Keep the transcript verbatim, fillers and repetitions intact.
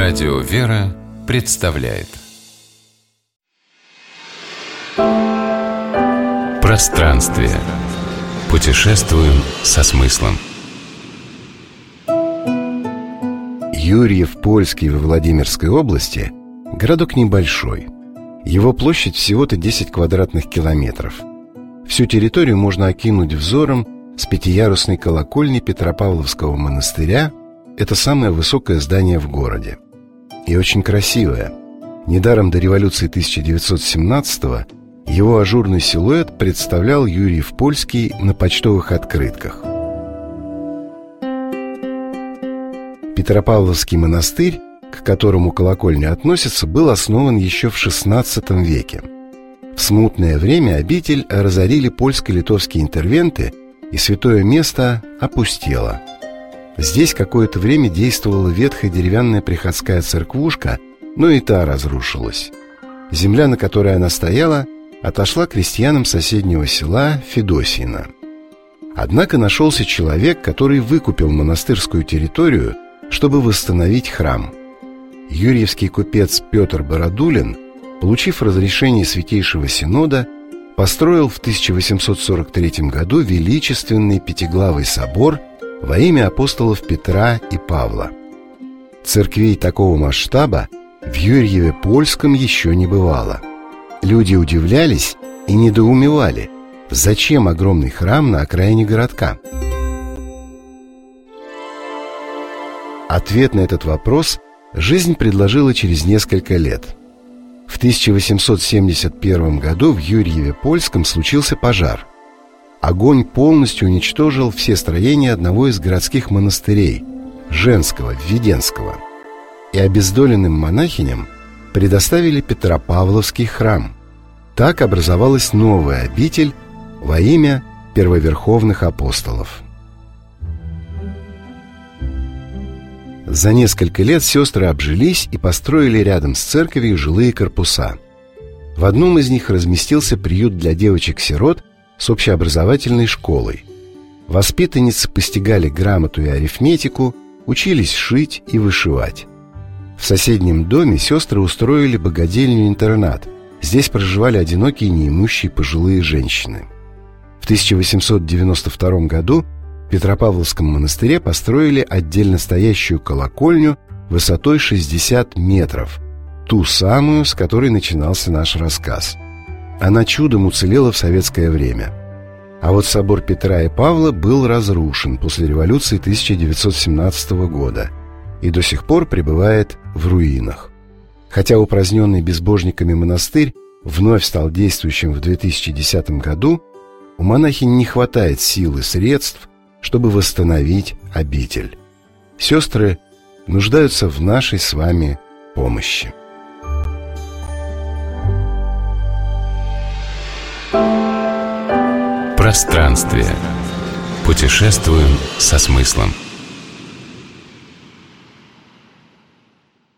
Радио «Вера» представляет Пространствие. Путешествуем со смыслом. Юрьев-Польский во Владимирской области – городок небольшой. Его площадь всего-то десять квадратных километров. Всю территорию можно окинуть взором с пятиярусной колокольни Петропавловского монастыря. Это самое высокое здание в городе. И очень красивое. Недаром до революции тысяча девятьсот семнадцатого его ажурный силуэт представлял Юрьев-Польский на почтовых открытках. Петропавловский монастырь, к которому колокольня относится, был основан еще в шестнадцатом веке. В смутное время обитель разорили польско-литовские интервенты, и святое место опустело. Здесь какое-то время действовала ветхая деревянная приходская церквушка, но и та разрушилась. Земля, на которой она стояла, отошла крестьянам соседнего села Федосьино. Однако нашелся человек, который выкупил монастырскую территорию, чтобы восстановить храм. Юрьевский купец Петр Бородулин, получив разрешение Святейшего Синода, построил в тысяча восемьсот сорок третьем году величественный пятиглавый собор во имя апостолов Петра и Павла. Церквей такого масштаба в Юрьеве-Польском еще не бывало. Люди удивлялись и недоумевали, зачем огромный храм на окраине городка. Ответ на этот вопрос жизнь предложила через несколько лет. В тысяча восемьсот семьдесят первом году в Юрьеве-Польском случился пожар. Огонь полностью уничтожил все строения одного из городских монастырей, женского, Введенского. И обездоленным монахиням предоставили Петропавловский храм. Так образовалась новая обитель во имя первоверховных апостолов. За несколько лет сестры обжились и построили рядом с церковью жилые корпуса. В одном из них разместился приют для девочек-сирот с общеобразовательной школой. Воспитанницы постигали грамоту и арифметику, учились шить и вышивать. В соседнем доме сестры устроили богадельню-интернат. Здесь проживали одинокие неимущие пожилые женщины. В тысяча восемьсот девяносто втором году в Петропавловском монастыре построили отдельно стоящую колокольню высотой шестьдесят метров, ту самую, с которой начинался наш рассказ. Она чудом уцелела в советское время. А вот собор Петра и Павла был разрушен после революции тысяча девятьсот семнадцатого года и до сих пор пребывает в руинах. Хотя упраздненный безбожниками монастырь вновь стал действующим в две тысячи десятом году, у монахинь не хватает сил и средств, чтобы восстановить обитель. Сестры нуждаются в нашей с вами помощи. Пространствие. Путешествуем со смыслом.